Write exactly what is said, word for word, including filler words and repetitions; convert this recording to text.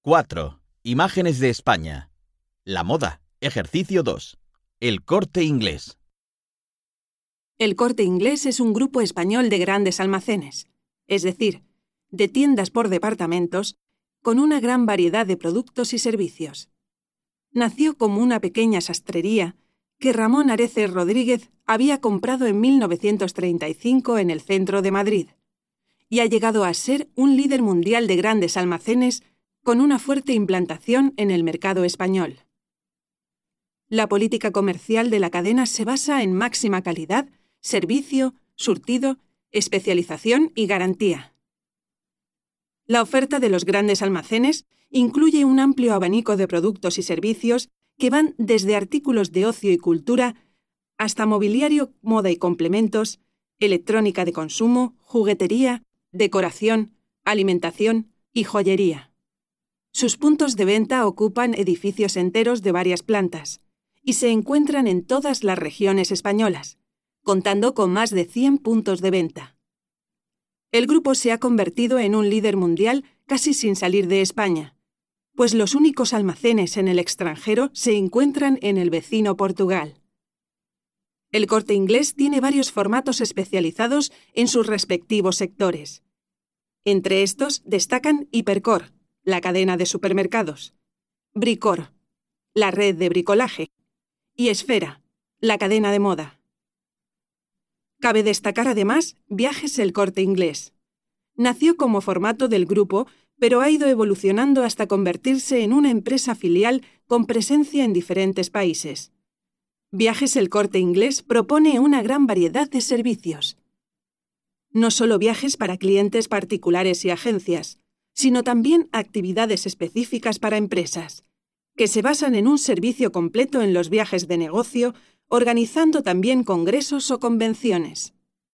cuatro. Imágenes de España. La moda. Ejercicio dos. El Corte Inglés. El Corte Inglés es un grupo español de grandes almacenes, es decir, de tiendas por departamentos, con una gran variedad de productos y servicios. Nació como una pequeña sastrería que Ramón Areces Rodríguez había comprado en mil novecientos treinta y cinco en el centro de Madrid, y ha llegado a ser un líder mundial de grandes almacenes con una fuerte implantación en el mercado español. La política comercial de la cadena se basa en máxima calidad, servicio, surtido, especialización y garantía. La oferta de los grandes almacenes incluye un amplio abanico de productos y servicios que van desde artículos de ocio y cultura hasta mobiliario, moda y complementos, electrónica de consumo, juguetería, decoración, alimentación y joyería. Sus puntos de venta ocupan edificios enteros de varias plantas y se encuentran en todas las regiones españolas, contando con más de cien puntos de venta. El grupo se ha convertido en un líder mundial casi sin salir de España, pues los únicos almacenes en el extranjero se encuentran en el vecino Portugal. El Corte Inglés tiene varios formatos especializados en sus respectivos sectores. Entre estos destacan Hipercor, la cadena de supermercados, Bricor, la red de bricolaje, y Esfera, la cadena de moda. Cabe destacar además Viajes El Corte Inglés. Nació como formato del grupo, pero ha ido evolucionando hasta convertirse en una empresa filial con presencia en diferentes países. Viajes El Corte Inglés propone una gran variedad de servicios. No solo viajes para clientes particulares y agencias, sino también actividades específicas para empresas, que se basan en un servicio completo en los viajes de negocio, organizando también congresos o convenciones.